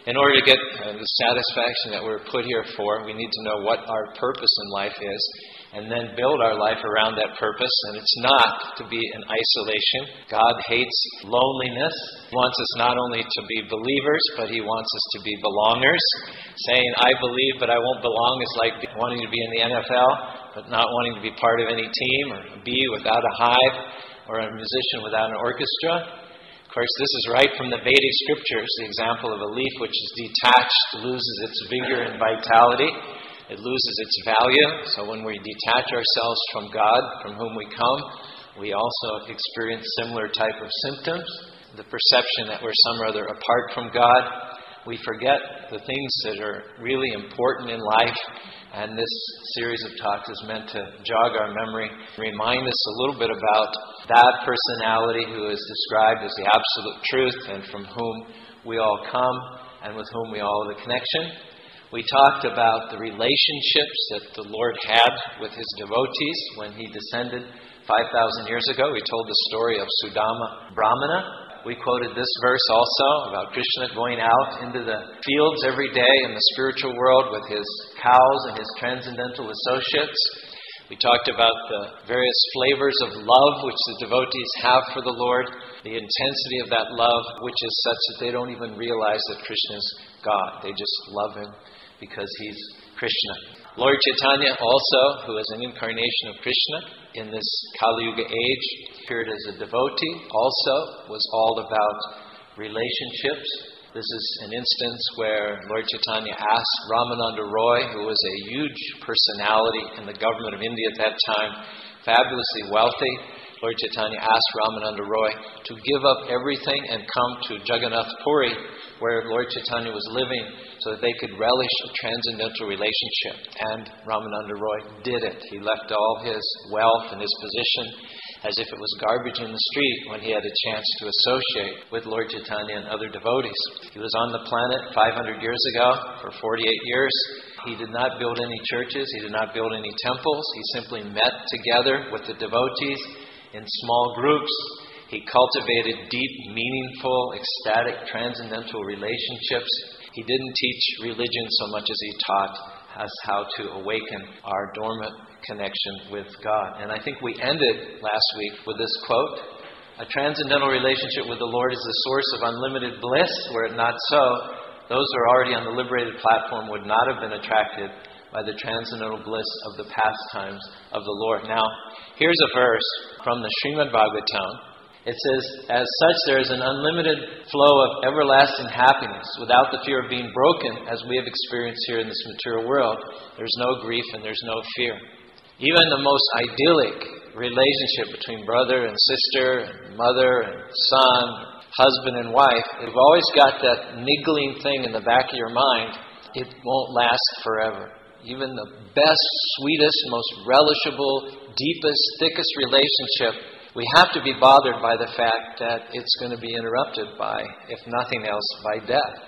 In order to get the satisfaction that we're put here for, we need to know what our purpose in life is, and then build our life around that purpose. And it's not to be in isolation. God hates loneliness. He wants us not only to be believers, but He wants us to be belongers. Saying, I believe but I won't belong is like wanting to be in the NFL, but not wanting to be part of any team, or a bee without a hive, or a musician without an orchestra. Of course, this is right from the Vedic scriptures, the example of a leaf which is detached loses its vigor and vitality. It loses its value. So when we detach ourselves from God, from whom we come, we also experience similar type of symptoms. The perception that we're some or other apart from God. We forget the things that are really important in life. And this series of talks is meant to jog our memory, remind us a little bit about that personality who is described as the absolute truth, and from whom we all come, and with whom we all have a connection. We talked about the relationships that the Lord had with His devotees when He descended 5,000 years ago. We told the story of Sudama Brahmana. We quoted this verse also about Krishna going out into the fields every day in the spiritual world with His cows and His transcendental associates. We talked about the various flavors of love which the devotees have for the Lord, the intensity of that love, which is such that they don't even realize that Krishna is God. They just love Him because He's Krishna. Lord Chaitanya also, who is an incarnation of Krishna in this Kali Yuga age, appeared as a devotee, also was all about relationships. This is an instance where Lord Chaitanya asked Ramananda Roy, who was a huge personality in the government of India at that time, fabulously wealthy. Lord Chaitanya asked Ramananda Roy to give up everything and come to Jagannath Puri, where Lord Chaitanya was living, so that they could relish a transcendental relationship. And Ramananda Roy did it. He left all his wealth and his position as if it was garbage in the street when he had a chance to associate with Lord Chaitanya and other devotees. He was on the planet 500 years ago for 48 years. He did not build any churches. He did not build any temples. He simply met together with the devotees in small groups. He cultivated deep, meaningful, ecstatic, transcendental relationships. He didn't teach religion so much as he taught us how to awaken our dormant connection with God. And I think we ended last week with this quote: a transcendental relationship with the Lord is the source of unlimited bliss. Were it not so, those who are already on the liberated platform would not have been attracted by the transcendental bliss of the pastimes of the Lord. Now, here's a verse from the Srimad Bhagavatam. It says, as such, there is an unlimited flow of everlasting happiness without the fear of being broken, as we have experienced here in this material world. There's no grief and there's no fear. Even the most idyllic relationship between brother and sister, and mother and son, husband and wife, you've always got that niggling thing in the back of your mind. It won't last forever. Even the best, sweetest, most relishable, deepest, thickest relationship, we have to be bothered by the fact that it's going to be interrupted by, if nothing else, by death.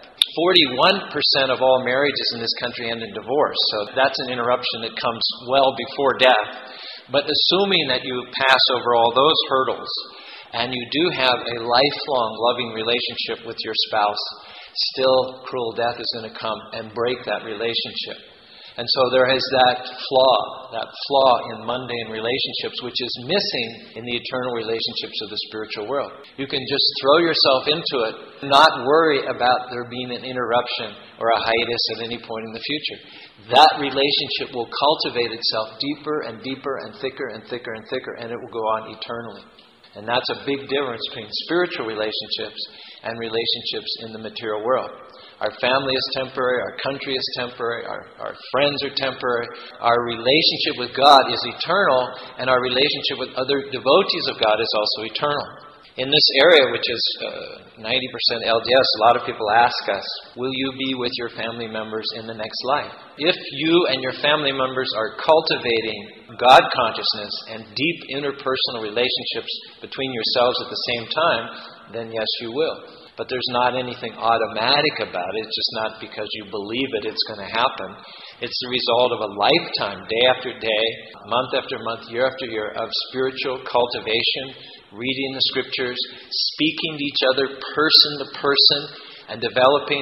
41% of all marriages in this country end in divorce, so that's an interruption that comes well before death. But assuming that you pass over all those hurdles and you do have a lifelong loving relationship with your spouse, still cruel death is going to come and break that relationship. And so there is that flaw in mundane relationships, which is missing in the eternal relationships of the spiritual world. You can just throw yourself into it, not worry about there being an interruption or a hiatus at any point in the future. That relationship will cultivate itself deeper and deeper and thicker and thicker and thicker, and it will go on eternally. And that's a big difference between spiritual relationships and relationships in the material world. Our family is temporary, our country is temporary, our friends are temporary. Our relationship with God is eternal, and our relationship with other devotees of God is also eternal. In this area, which is 90% LDS, a lot of people ask us, will you be with your family members in the next life? If you and your family members are cultivating God consciousness and deep interpersonal relationships between yourselves at the same time, then yes, you will. But there's not anything automatic about it. It's just not because you believe it's going to happen. It's the result of a lifetime, day after day, month after month, year after year, of spiritual cultivation, reading the scriptures, speaking to each other person to person, and developing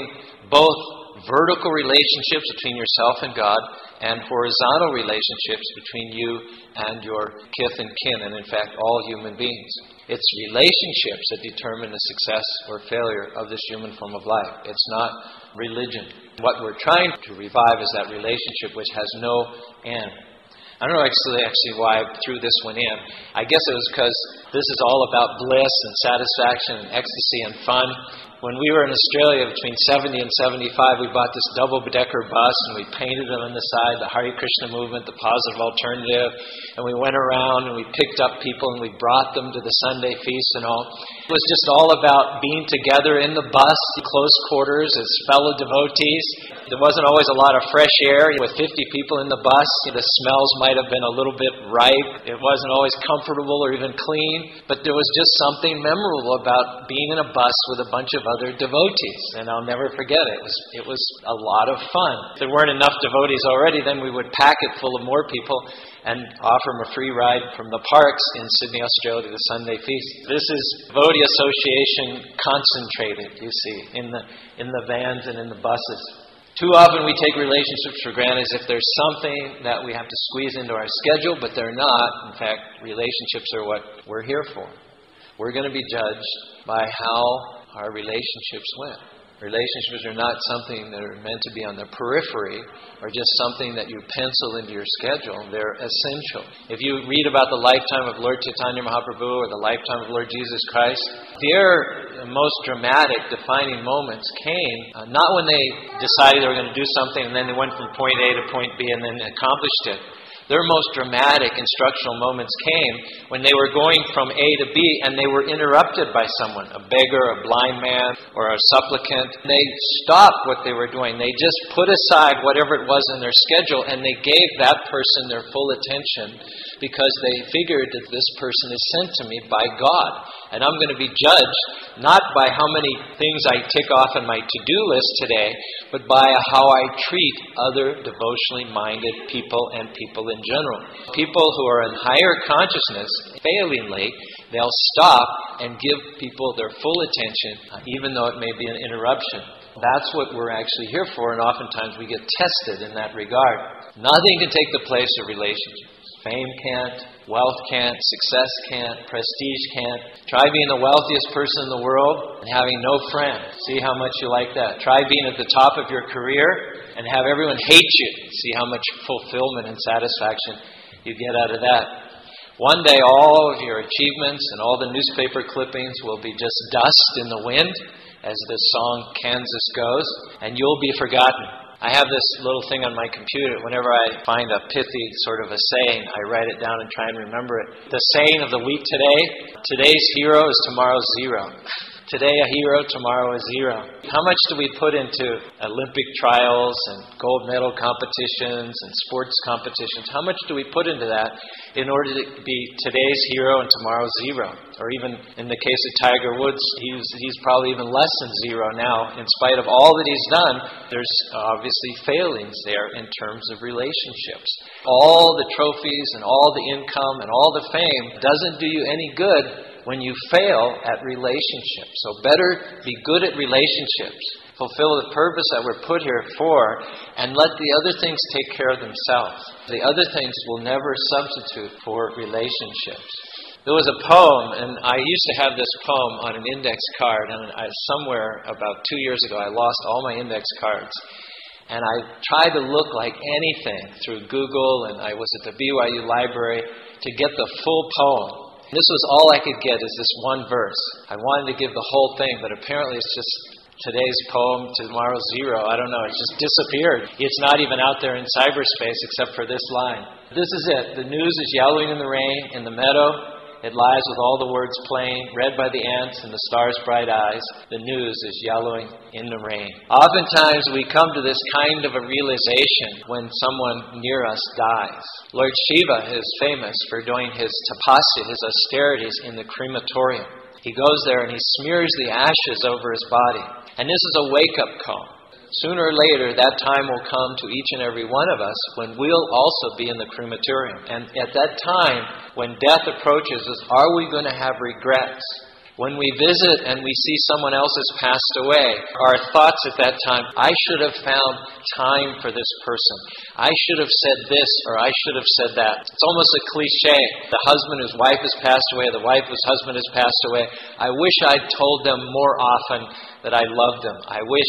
both vertical relationships between yourself and God and horizontal relationships between you and your kith and kin, and in fact all human beings. It's relationships that determine the success or failure of this human form of life. It's not religion. What we're trying to revive is that relationship which has no end. I don't know actually why I threw this one in. I guess it was because this is all about bliss and satisfaction and ecstasy and fun. When we were in Australia between 70 and 75, we bought this double-decker bus and we painted it on the side, the Hare Krishna movement, the positive alternative, and we went around and we picked up people and we brought them to the Sunday feast and all. It was just all about being together in the bus, close quarters as fellow devotees. There wasn't always a lot of fresh air. With 50 people in the bus, the smells might have been a little bit ripe. It wasn't always comfortable or even clean, but there was just something memorable about being in a bus with a bunch of other devotees, and I'll never forget it. It was a lot of fun. If there weren't enough devotees already, then we would pack it full of more people and offer them a free ride from the parks in Sydney, Australia to the Sunday feast. This is devotee association concentrated, you see, in the vans and in the buses. Too often we take relationships for granted as if there's something that we have to squeeze into our schedule, but they're not. In fact, relationships are what we're here for. We're going to be judged by how our relationships went. Relationships are not something that are meant to be on the periphery or just something that you pencil into your schedule. They're essential. If you read about the lifetime of Lord Chaitanya Mahaprabhu or the lifetime of Lord Jesus Christ, their most dramatic, defining moments came not when they decided they were going to do something and then they went from point A to point B and then accomplished it. Their most dramatic instructional moments came when they were going from A to B and they were interrupted by someone, a beggar, a blind man, or a supplicant. They stopped what they were doing. They just put aside whatever it was in their schedule and they gave that person their full attention because they figured that this person is sent to me by God. And I'm going to be judged not by how many things I tick off on my to-do list today, but by how I treat other devotionally minded people and people in general. People who are in higher consciousness, failingly, they'll stop and give people their full attention, even though it may be an interruption. That's what we're actually here for, and oftentimes we get tested in that regard. Nothing can take the place of relationships. Fame can't, wealth can't, success can't, prestige can't. Try being the wealthiest person in the world and having no friends. See how much you like that. Try being at the top of your career and have everyone hate you. See how much fulfillment and satisfaction you get out of that. One day all of your achievements and all the newspaper clippings will be just dust in the wind, as the song Kansas goes, and you'll be forgotten. I have this little thing on my computer. Whenever I find a pithy sort of a saying, I write it down and try and remember it. The saying of the week today, today's hero is tomorrow's zero. Today a hero, tomorrow a zero. How much do we put into Olympic trials and gold medal competitions and sports competitions? How much do we put into that in order to be today's hero and tomorrow's zero? Or even in the case of Tiger Woods, he's probably even less than zero now. In spite of all that he's done, there's obviously failings there in terms of relationships. All the trophies and all the income and all the fame doesn't do you any good when you fail at relationships. So better be good at relationships, fulfill the purpose that we're put here for, and let the other things take care of themselves. The other things will never substitute for relationships. There was a poem, and I used to have this poem on an index card, and somewhere about 2 years ago I lost all my index cards. And I tried to look like anything through Google, and I was at the BYU library to get the full poem. This was all I could get, is this one verse. I wanted to give the whole thing, but apparently it's just today's poem, tomorrow's zero. I don't know, it just disappeared. It's not even out there in cyberspace except for this line. This is it. The news is yellowing in the rain, in the meadow. It lies with all the words plain, read by the ants and the stars' bright eyes. The news is yellowing in the rain. Oftentimes we come to this kind of a realization when someone near us dies. Lord Shiva is famous for doing his tapasya, his austerities, in the crematorium. He goes there and he smears the ashes over his body. And this is a wake-up call. Sooner or later, that time will come to each and every one of us when we'll also be in the crematorium. And at that time, when death approaches us, are we going to have regrets When we visit and we see someone else has passed away, our thoughts at that time, I should have found time for this person. I should have said this or I should have said that. It's almost a cliche. The husband whose wife has passed away, the wife whose husband has passed away. I wish I'd told them more often that I loved them. I wish.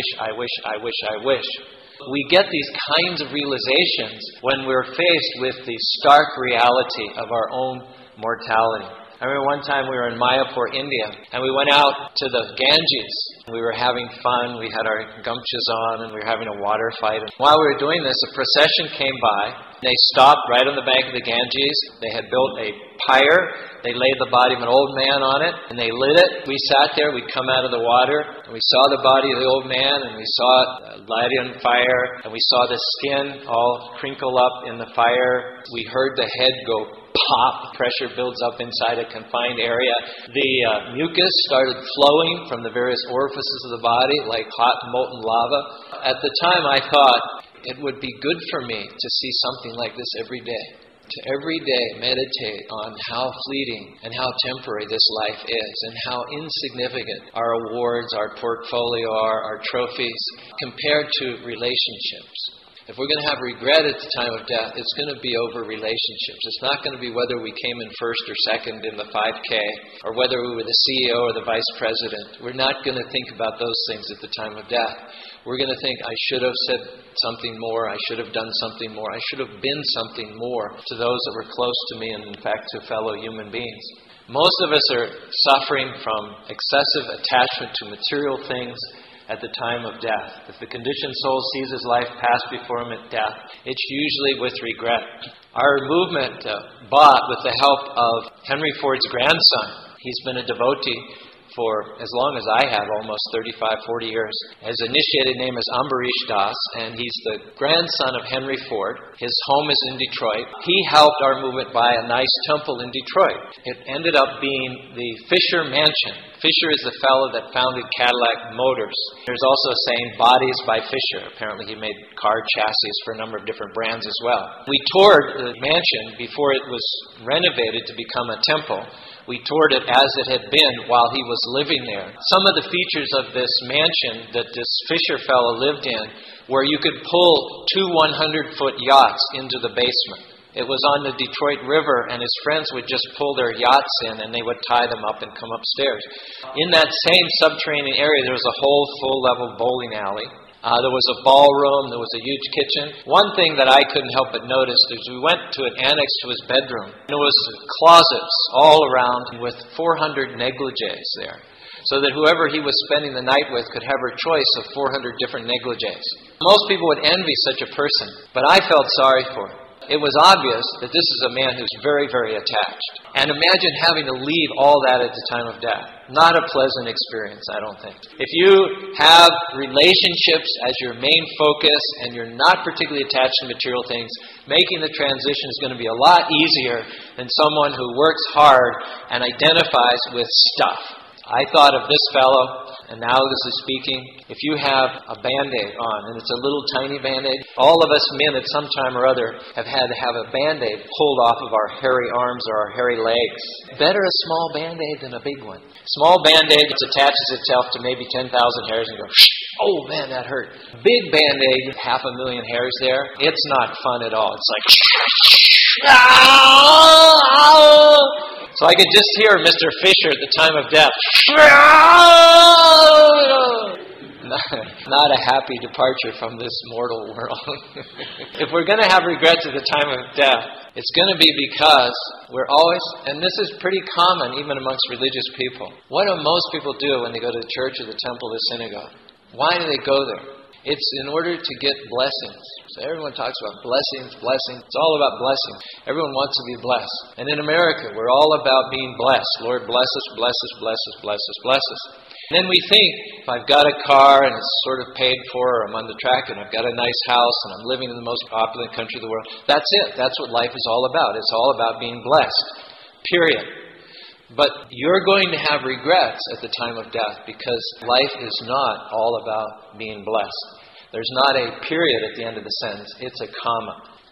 We get these kinds of realizations when we're faced with the stark reality of our own mortality. I remember one time we were in Mayapur, India, and we went out to the Ganges. We were having fun. We had our gumchas on, and we were having a water fight. And while we were doing this, a procession came by. They stopped right on the bank of the Ganges. They had built a pyre. They laid the body of an old man on it, and they lit it. We sat there. We'd come out of the water, and we saw the body of the old man, and we saw it light on fire, and we saw the skin all crinkle up in the fire. We heard the head go pop. Pressure builds up inside a confined area. The mucus started flowing from the various orifices of the body like hot molten lava. At the time I thought it would be good for me to see something like this every day. To every day meditate on how fleeting and how temporary this life is and how insignificant our awards, our portfolio are, our trophies compared to relationships. If we're going to have regret at the time of death, it's going to be over relationships. It's not going to be whether we came in first or second in the 5K or whether we were the CEO or the vice president. We're not going to think about those things at the time of death. We're going to think, I should have said something more. I should have done something more. I should have been something more to those that were close to me and, in fact, to fellow human beings. Most of us are suffering from excessive attachment to material things at the time of death. If the conditioned soul sees his life pass before him at death, it's usually with regret. Our movement, bought with the help of Henry Ford's grandson, he's been a devotee for as long as I have, almost 35, 40 years. His initiated name is Ambarish Das, and he's the grandson of Henry Ford. His home is in Detroit. He helped our movement buy a nice temple in Detroit. It ended up being the Fisher Mansion. Fisher is the fellow that founded Cadillac Motors. There's also a saying, bodies by Fisher. Apparently he made car chassis for a number of different brands as well. We toured the mansion before it was renovated to become a temple. We toured it as it had been while he was living there. Some of the features of this mansion that this Fisher fellow lived in were you could pull 2 100-foot yachts into the basement. It was on the Detroit River, and his friends would just pull their yachts in, and they would tie them up and come upstairs. In that same subterranean area, there was a whole full-level bowling alley. There was a ballroom. There was a huge kitchen. One thing that I couldn't help but notice is we went to an annex to his bedroom. There was closets all around with 400 negligees there, so that whoever he was spending the night with could have her choice of 400 different negligees. Most people would envy such a person, but I felt sorry for him. It was obvious that this is a man who's very, very attached. And imagine having to leave all that at the time of death. Not a pleasant experience, I don't think. If you have relationships as your main focus and you're not particularly attached to material things, making the transition is going to be a lot easier than someone who works hard and identifies with stuff. I thought of this fellow, and now this is speaking. If you have a Band-Aid on, and it's a little tiny Band-Aid, all of us men at some time or other have had to have a Band-Aid pulled off of our hairy arms or our hairy legs. Better a small Band-Aid than a big one. Small Band-Aid attaches itself to maybe 10,000 hairs and goes, oh man, that hurt. Big Band-Aid, 500,000 hairs there, it's not fun at all. It's like, so I could just hear Mr. Fisher at the time of death. Not a happy departure from this mortal world. If we're going to have regrets at the time of death, it's going to be because we're always, and this is pretty common even amongst religious people. What do most people do when they go to the church or the temple or the synagogue? Why do they go there? It's in order to get blessings. So everyone talks about blessings. It's all about blessings. Everyone wants to be blessed. And in America, we're all about being blessed. Lord, bless us, bless us, bless us, bless us, bless us. And then we think, if I've got a car and it's sort of paid for, or I'm on the track and I've got a nice house and I'm living in the most opulent country of the world, that's it. That's what life is all about. It's all about being blessed. Period. But you're going to have regrets at the time of death because life is not all about being blessed. There's not a period at the end of the sentence. It's a comma.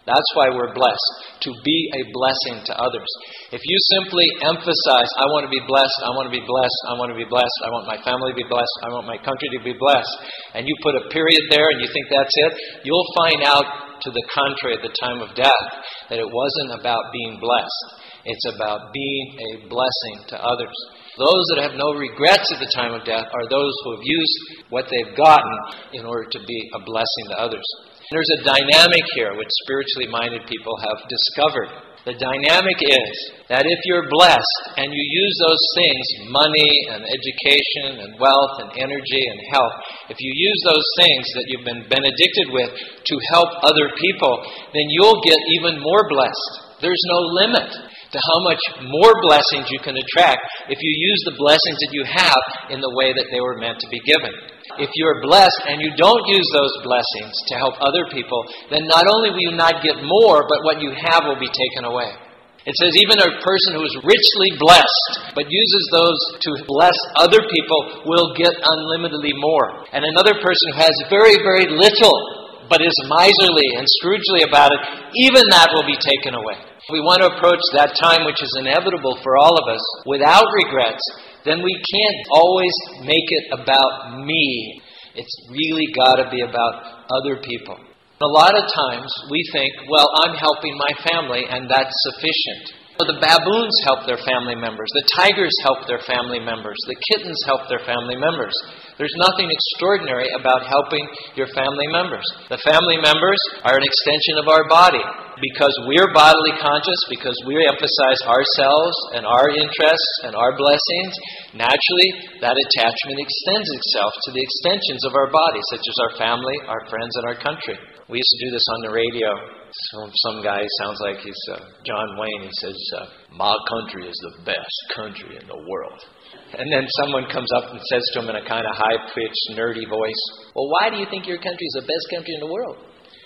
That's why we're blessed, to be a blessing to others. If you simply emphasize, I want to be blessed, I want to be blessed, I want to be blessed, I want my family to be blessed, I want my country to be blessed, and you put a period there and you think that's it, you'll find out to the contrary at the time of death that it wasn't about being blessed. It's about being a blessing to others. Those that have no regrets at the time of death are those who have used what they've gotten in order to be a blessing to others. There's a dynamic here which spiritually minded people have discovered. The dynamic is that if you're blessed and you use those things, money and education and wealth and energy and health, if you use those things that you've been benedicted with to help other people, then you'll get even more blessed. There's no limit to how much more blessings you can attract if you use the blessings that you have in the way that they were meant to be given. If you're blessed and you don't use those blessings to help other people, then not only will you not get more, but what you have will be taken away. It says even a person who is richly blessed, but uses those to bless other people, will get unlimitedly more. And another person who has very, very little, but is miserly and Scroogely about it, even that will be taken away. If we want to approach that time which is inevitable for all of us without regrets, then we can't always make it about me. It's really got to be about other people. A lot of times we think, well, I'm helping my family and that's sufficient. The baboons help their family members. The tigers help their family members. The kittens help their family members. There's nothing extraordinary about helping your family members. The family members are an extension of our body. Because we're bodily conscious, because we emphasize ourselves and our interests and our blessings, naturally that attachment extends itself to the extensions of our body, such as our family, our friends, and our country. We used to do this on the radio. Some guy sounds like he's John Wayne. He says, my country is the best country in the world. And then someone comes up and says to him in a kind of high-pitched, nerdy voice, well, why do you think your country is the best country in the world?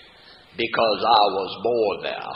Because I was born there.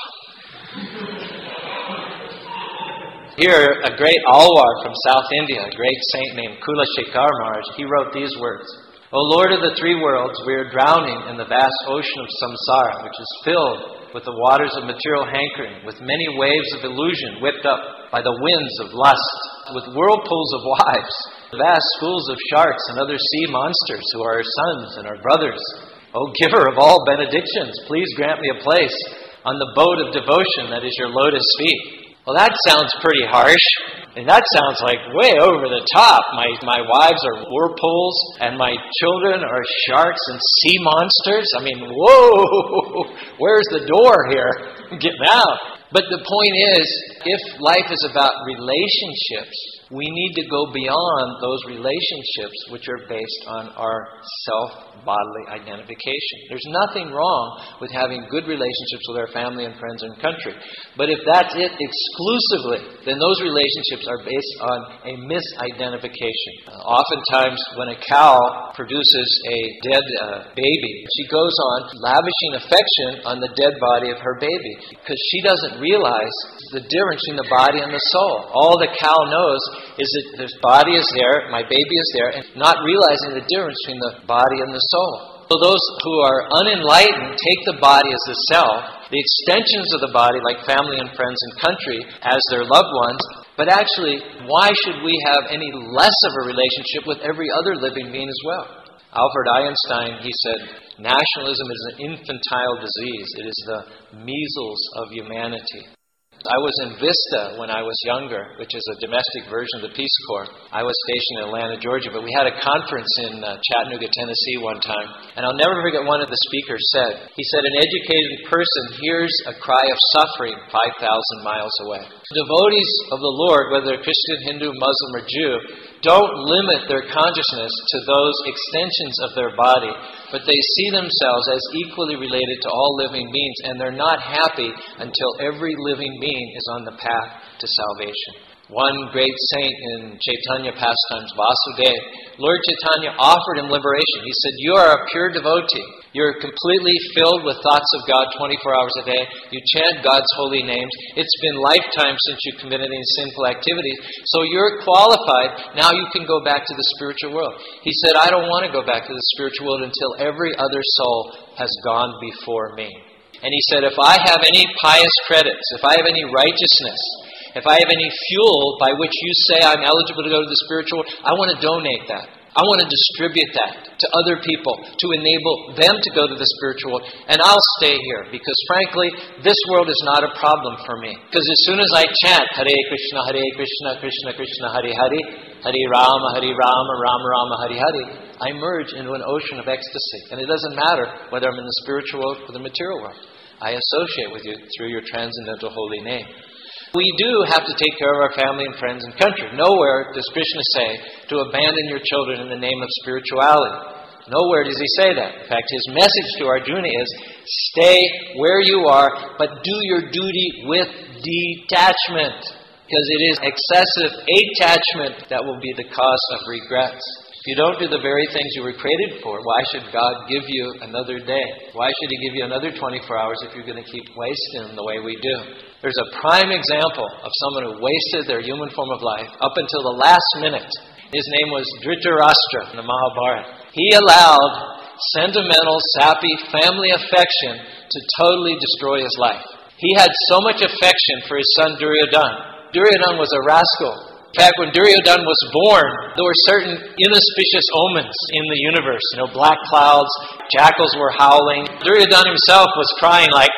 Here, a great Alwar from South India, a great saint named Kulashekar Maharaj, he wrote these words. O Lord of the three worlds, we are drowning in the vast ocean of samsara, which is filled with the waters of material hankering, with many waves of illusion whipped up by the winds of lust, with whirlpools of wives, vast schools of sharks and other sea monsters who are our sons and our brothers. O giver of all benedictions, please grant me a place on the boat of devotion that is your lotus feet. Well, that sounds pretty harsh. And that sounds like way over the top. My wives are whirlpools and my children are sharks and sea monsters. I mean, whoa, where's the door here? Get out. But the point is, if life is about relationships, we need to go beyond those relationships which are based on our self-bodily identification. There's nothing wrong with having good relationships with our family and friends and country. But if that's it exclusively, then those relationships are based on a misidentification. Oftentimes, when a cow produces a dead baby, she goes on lavishing affection on the dead body of her baby because she doesn't realize the difference between the body and the soul. All the cow knows is that this body is there, my baby is there, and not realizing the difference between the body and the soul. So those who are unenlightened take the body as the self, the extensions of the body like family and friends and country as their loved ones, but actually, why should we have any less of a relationship with every other living being as well? Albert Einstein, he said, nationalism is an infantile disease. It is the measles of humanity. I was in Vista when I was younger, which is a domestic version of the Peace Corps. I was stationed in Atlanta, Georgia, but we had a conference in Chattanooga, Tennessee one time. And I'll never forget one of the speakers said. He said, an educated person hears a cry of suffering 5,000 miles away. Devotees of the Lord, whether they're Christian, Hindu, Muslim, or Jew, don't limit their consciousness to those extensions of their body, but they see themselves as equally related to all living beings, and they're not happy until every living being is on the path to salvation. One great saint in Chaitanya pastimes, Vasudev, Lord Chaitanya offered him liberation. He said, you are a pure devotee. You're completely filled with thoughts of God 24 hours a day. You chant God's holy names. It's been lifetimes since you committed any sinful activities. So you're qualified. Now you can go back to the spiritual world. He said, I don't want to go back to the spiritual world until every other soul has gone before me. And he said, if I have any pious credits, if I have any righteousness, if I have any fuel by which you say I'm eligible to go to the spiritual world, I want to donate that. I want to distribute that to other people to enable them to go to the spiritual world. And I'll stay here because, frankly, this world is not a problem for me. Because as soon as I chant Hare Krishna, Krishna Krishna, Hare Hare, Hare Rama, Rama Rama, Hare Hare, I merge into an ocean of ecstasy. And it doesn't matter whether I'm in the spiritual world or the material world. I associate with you through your transcendental holy name. We do have to take care of our family and friends and country. Nowhere does Krishna say to abandon your children in the name of spirituality. Nowhere does he say that. In fact, his message to Arjuna is, stay where you are, but do your duty with detachment. Because it is excessive attachment that will be the cause of regrets. If you don't do the very things you were created for, why should God give you another day? Why should He give you another 24 hours if you're going to keep wasting them the way we do? There's a prime example of someone who wasted their human form of life up until the last minute. His name was Dhritarashtra in the Mahabharata. He allowed sentimental, sappy family affection to totally destroy his life. He had so much affection for his son Duryodhana. Duryodhana was a rascal. In fact, when Duryodhana was born, there were certain inauspicious omens in the universe. Black clouds, jackals were howling. Duryodhana himself was crying like,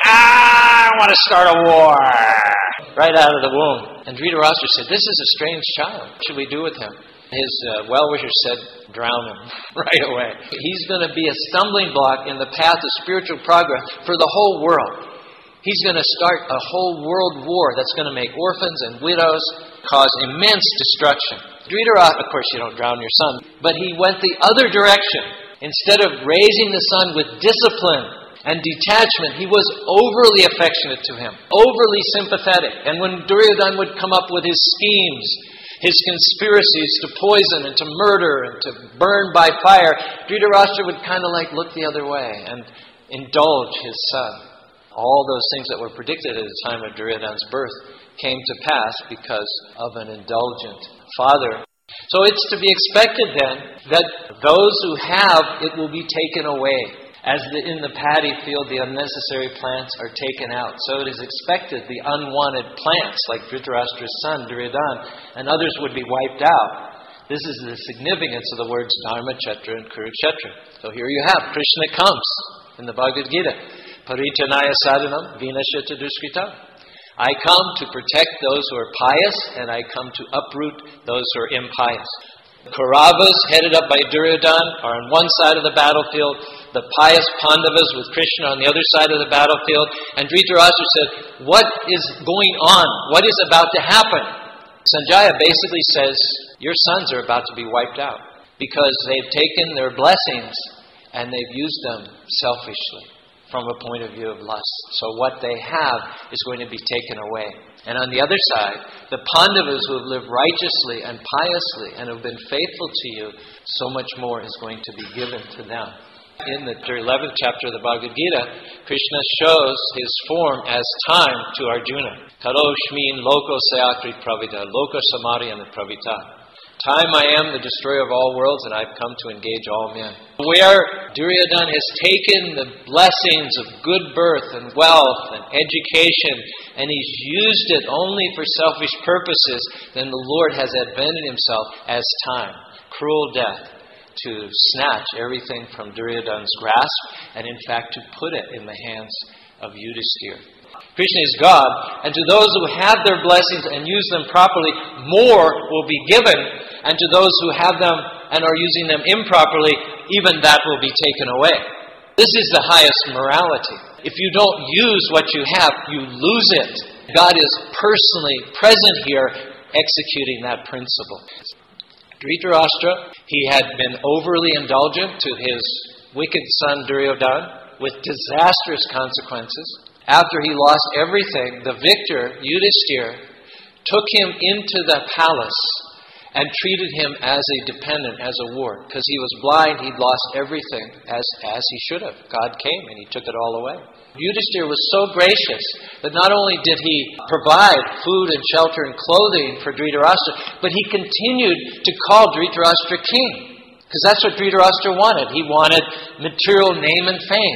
I want to start a war, right out of the womb. And Dhritarashtra said, this is a strange child. What should we do with him? His well-wisher said, drown him right away. He's going to be a stumbling block in the path of spiritual progress for the whole world. He's going to start a whole world war that's going to make orphans and widows, cause immense destruction. Dhritarashtra, of course you don't drown your son, but he went the other direction. Instead of raising the son with discipline and detachment, he was overly affectionate to him, overly sympathetic. And when Duryodhana would come up with his schemes, his conspiracies to poison and to murder and to burn by fire, Dhritarashtra would kind of look the other way and indulge his son. All those things that were predicted at the time of Duryodhana's birth came to pass because of an indulgent father. So it's to be expected then that those who have, it will be taken away. As in the paddy field, the unnecessary plants are taken out. So it is expected the unwanted plants, like Dhritarashtra's son, Duryodhana, and others would be wiped out. This is the significance of the words Dharma, Kshetra, and Kurukshetra. So here you have, Krishna comes in the Bhagavad Gita. Paritanaya sadhanam vinashya duskritam. I come to protect those who are pious, and I come to uproot those who are impious. The Kauravas, headed up by Duryodhana, are on one side of the battlefield. The pious Pandavas with Krishna on the other side of the battlefield. And Dhritarashtra said, what is going on? What is about to happen? Sanjaya basically says, your sons are about to be wiped out because they've taken their blessings and they've used them selfishly from a point of view of lust. So what they have is going to be taken away. And on the other side, the Pandavas who have lived righteously and piously and have been faithful to you, so much more is going to be given to them. In the 11th chapter of the Bhagavad Gita, Krishna shows his form as time to Arjuna. Karoshmin loko sayatri pravita, loko samariyana pravita. Time I am the destroyer of all worlds, and I've come to engage all men. Where Duryodhana has taken the blessings of good birth and wealth and education, and he's used it only for selfish purposes, then the Lord has advented himself as time, cruel death, to snatch everything from Duryodhana's grasp, and in fact to put it in the hands of Yudhisthira. Krishna is God, and to those who have their blessings and use them properly, more will be given, and to those who have them and are using them improperly, even that will be taken away. This is the highest morality. If you don't use what you have, you lose it. God is personally present here, executing that principle. Dhritarashtra, he had been overly indulgent to his wicked son Duryodhana, with disastrous consequences. After he lost everything, the victor, Yudhisthira, took him into the palace and treated him as a dependent, as a ward. Because he was blind, he'd lost everything as he should have. God came and he took it all away. Yudhisthira was so gracious that not only did he provide food and shelter and clothing for Dhritarashtra, but he continued to call Dhritarashtra king. Because that's what Dhritarashtra wanted. He wanted material name and fame.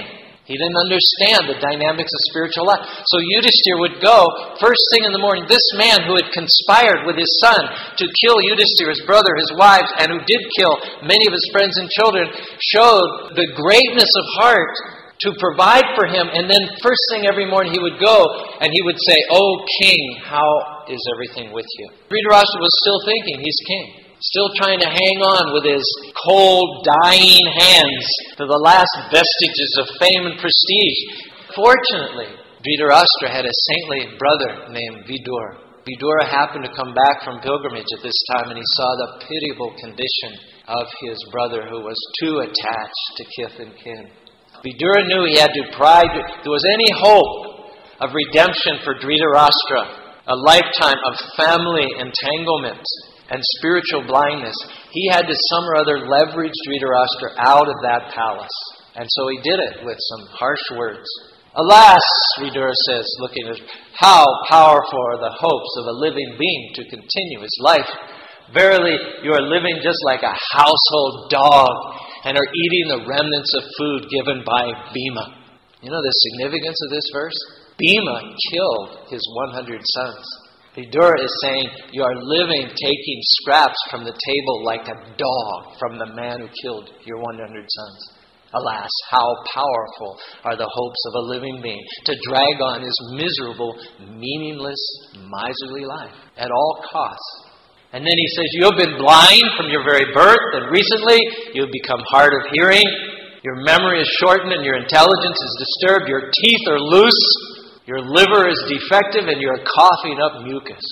He didn't understand the dynamics of spiritual life. So Yudhishthira would go first thing in the morning. This man who had conspired with his son to kill Yudhishthira, his brother, his wives, and who did kill many of his friends and children, showed the greatness of heart to provide for him. And then first thing every morning he would go and he would say, "O king, how is everything with you?" Dhritarashtra was still thinking he's king. Still trying to hang on with his cold, dying hands to the last vestiges of fame and prestige. Fortunately, Dhritarashtra had a saintly brother named Vidura. Vidura happened to come back from pilgrimage at this time, and he saw the pitiable condition of his brother who was too attached to kith and kin. Vidura knew he had to pride. If there was any hope of redemption for Dhritarashtra, a lifetime of family entanglement and spiritual blindness, he had to some or other leverage Dhritarashtra out of that palace. And so he did it with some harsh words. "Alas," Vidura says, looking at "how powerful are the hopes of a living being to continue his life. Verily, you are living just like a household dog and are eating the remnants of food given by Bhima." You know the significance of this verse? Bhima killed his 100 sons. Vidura is saying, you are living, taking scraps from the table like a dog from the man who killed your 100 sons. Alas, how powerful are the hopes of a living being to drag on his miserable, meaningless, miserly life at all costs. And then he says, you have been blind from your very birth, and recently you have become hard of hearing. Your memory is shortened and your intelligence is disturbed. Your teeth are loose. Your liver is defective and you're coughing up mucus.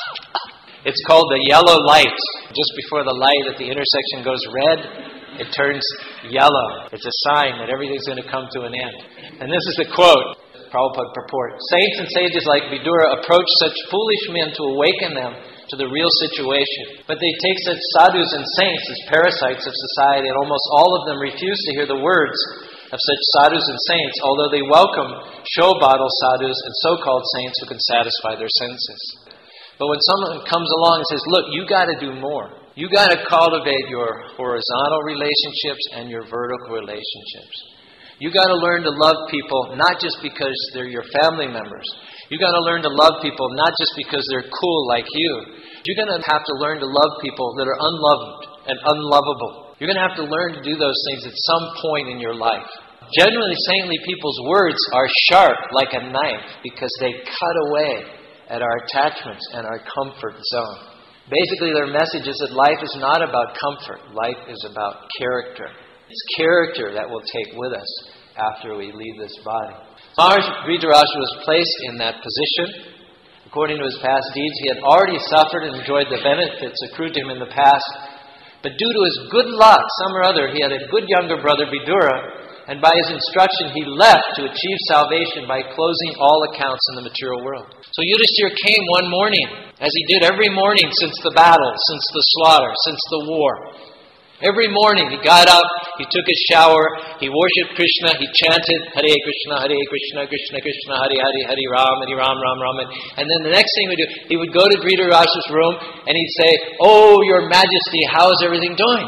It's called the yellow light. Just before the light at the intersection goes red, it turns yellow. It's a sign that everything's going to come to an end. And this is the quote, Prabhupada purport. Saints and sages like Vidura approach such foolish men to awaken them to the real situation. But they take such sadhus and saints as parasites of society, and almost all of them refuse to hear the words of such sadhus and saints, although they welcome show bottle sadhus and so-called saints who can satisfy their senses. But when someone comes along and says, look, you got to do more. You got to cultivate your horizontal relationships and your vertical relationships. You got to learn to love people not just because they're your family members. You got to learn to love people not just because they're cool like you. You're going to have to learn to love people that are unloved and unlovable. You're going to have to learn to do those things at some point in your life. Genuinely saintly people's words are sharp like a knife because they cut away at our attachments and our comfort zone. Basically, their message is that life is not about comfort. Life is about character. It's character that we'll take with us after we leave this body. Maharishi Dhritarashtra was placed in that position. According to his past deeds, he had already suffered and enjoyed the benefits accrued to him in the past. But due to his good luck, some or other, he had a good younger brother, Vidura, and by his instruction, he left to achieve salvation by closing all accounts in the material world. So Yudhishthira came one morning, as he did every morning since the battle, since the slaughter, since the war. Every morning he got up, he took his shower, he worshipped Krishna, he chanted Hare Krishna, Krishna Krishna, Hare Hare, Hare Ram, Ram Ram. And then the next thing he would go to Dhritarashtra's room and he'd say, "Oh, your majesty, how is everything doing?"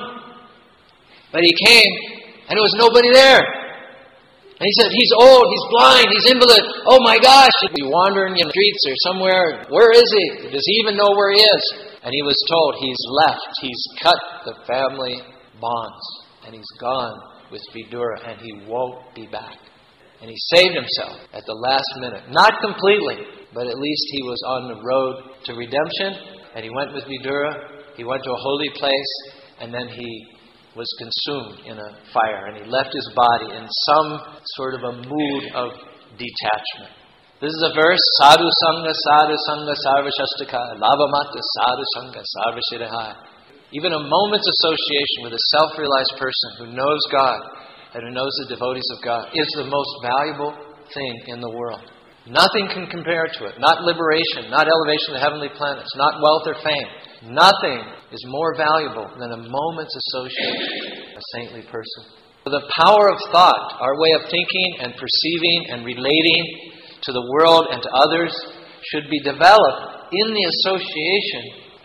But he came and there was nobody there. And he said, he's old, he's blind, he's invalid. Oh my gosh, he'd be wandering in the streets or somewhere. Where is he? Does he even know where he is? And he was told he's left. He's cut the family bonds. And he's gone with Vidura and he won't be back. And he saved himself at the last minute. Not completely, but at least he was on the road to redemption. And he went with Vidura. He went to a holy place. And then he was consumed in a fire, and he left his body in some sort of a mood of detachment. This is a verse, Sadhu Sangha, Sarva Shastaka, Lavamata, Sadhu Sangha, Sarva Shirahai. Even a moment's association with a self-realized person who knows God and who knows the devotees of God is the most valuable thing in the world. Nothing can compare to it. Not liberation, not elevation to the heavenly planets, not wealth or fame. Nothing is more valuable than a moment's association with a saintly person. The power of thought, our way of thinking and perceiving and relating to the world and to others, should be developed in the association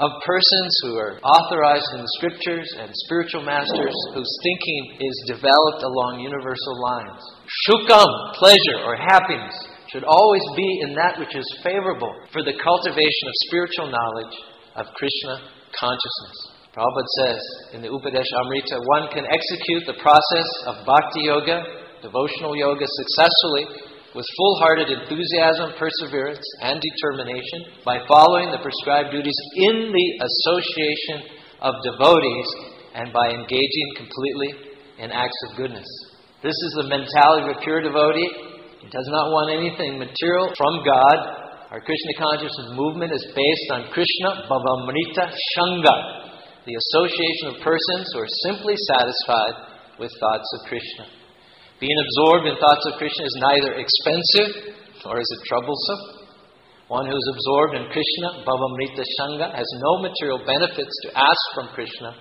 of persons who are authorized in the Scriptures and spiritual masters whose thinking is developed along universal lines. Shukam, pleasure or happiness, should always be in that which is favorable for the cultivation of spiritual knowledge of Krishna consciousness. Prabhupada says in the Upadesh Amrita, one can execute the process of Bhakti Yoga, devotional yoga, successfully with full-hearted enthusiasm, perseverance, and determination by following the prescribed duties in the association of devotees and by engaging completely in acts of goodness. This is the mentality of a pure devotee. He does not want anything material from God. Our Krishna consciousness movement is based on Krishna Bhavamrita Shanga, the association of persons who are simply satisfied with thoughts of Krishna. Being absorbed in thoughts of Krishna is neither expensive nor is it troublesome. One who is absorbed in Krishna Bhavamrita Shanga has no material benefits to ask from Krishna.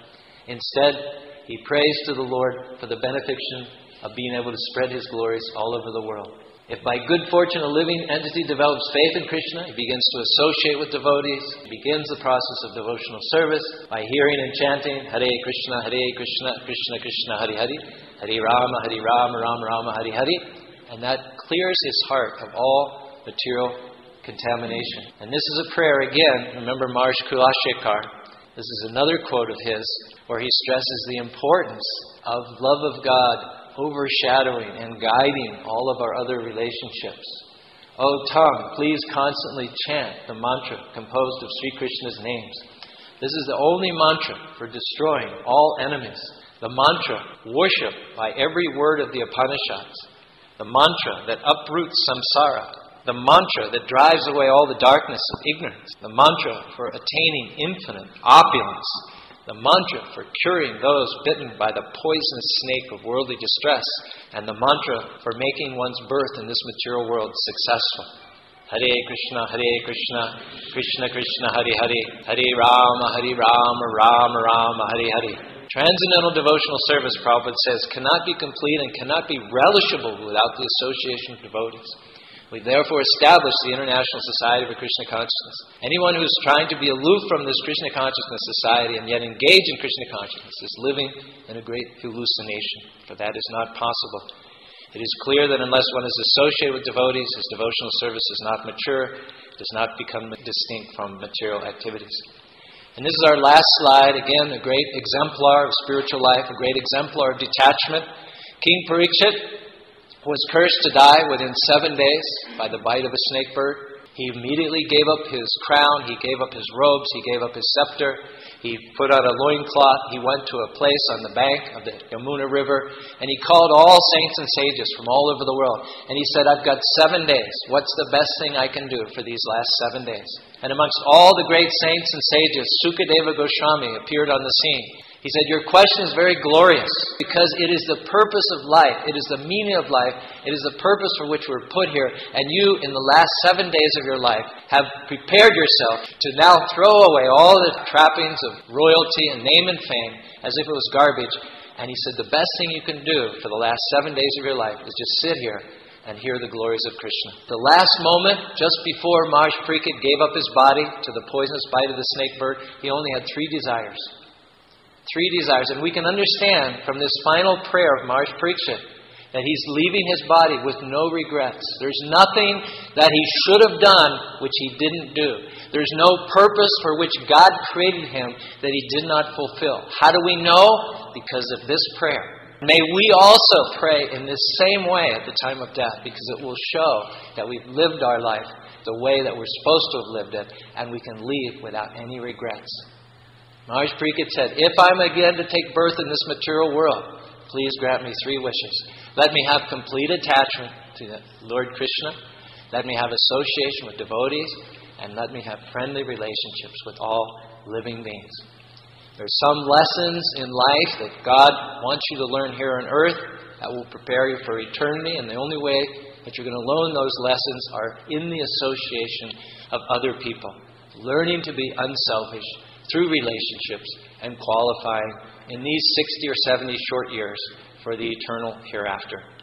Instead, he prays to the Lord for the benefiction of being able to spread His glories all over the world. If by good fortune a living entity develops faith in Krishna, he begins to associate with devotees, he begins the process of devotional service by hearing and chanting Hare Krishna, Krishna Krishna, Hare Hare, Hare Rama, Rama Rama, Hare Hare. And that clears his heart of all material contamination. And this is a prayer again. Remember Maharaj Kulashekar. This is another quote of his where he stresses the importance of love of God overshadowing and guiding all of our other relationships. O tongue, please constantly chant the mantra composed of Sri Krishna's names. This is the only mantra for destroying all enemies. The mantra worshipped by every word of the Upanishads. The mantra that uproots samsara. The mantra that drives away all the darkness of ignorance. The mantra for attaining infinite opulence. The mantra for curing those bitten by the poisonous snake of worldly distress, and the mantra for making one's birth in this material world successful. Hare Krishna, Krishna Krishna, Hare Hare, Hare Rama, Rama Rama, Hare Hare. Transcendental devotional service, Prabhupada says, cannot be complete and cannot be relishable without the association of devotees. We therefore establish the International Society for Krishna Consciousness. Anyone who is trying to be aloof from this Krishna Consciousness Society and yet engage in Krishna Consciousness is living in a great hallucination, for that is not possible. It is clear that unless one is associated with devotees, his devotional service is not mature, it does not become distinct from material activities. And this is our last slide, again, a great exemplar of spiritual life, a great exemplar of detachment. King Parikshit was cursed to die within 7 days by the bite of a snake bird. He immediately gave up his crown, he gave up his robes, he gave up his scepter, he put on a loincloth, he went to a place on the bank of the Yamuna River, and he called all saints and sages from all over the world. And he said, I've got 7 days. What's the best thing I can do for these last 7 days? And amongst all the great saints and sages, Sukadeva Goswami appeared on the scene. He said, your question is very glorious because it is the purpose of life. It is the meaning of life. It is the purpose for which we're put here. And you, in the last 7 days of your life, have prepared yourself to now throw away all the trappings of royalty and name and fame as if it was garbage. And he said, the best thing you can do for the last 7 days of your life is just sit here and hear the glories of Krishna. The last moment, just before Maharaj Parikshit gave up his body to the poisonous bite of the snake bird, he only had 3 desires. 3 desires. And we can understand from this final prayer of Maharaj Parikshit that he's leaving his body with no regrets. There's nothing that he should have done which he didn't do. There's no purpose for which God created him that he did not fulfill. How do we know? Because of this prayer. May we also pray in this same way at the time of death, because it will show that we've lived our life the way that we're supposed to have lived it, and we can leave without any regrets. Maharaj Parikshit said, if I'm again to take birth in this material world, please grant me 3 wishes. Let me have complete attachment to the Lord Krishna. Let me have association with devotees. And let me have friendly relationships with all living beings. There's some lessons in life that God wants you to learn here on earth that will prepare you for eternity. And the only way that you're going to learn those lessons are in the association of other people. Learning to be unselfish through relationships and qualifying in these 60 or 70 short years for the eternal hereafter.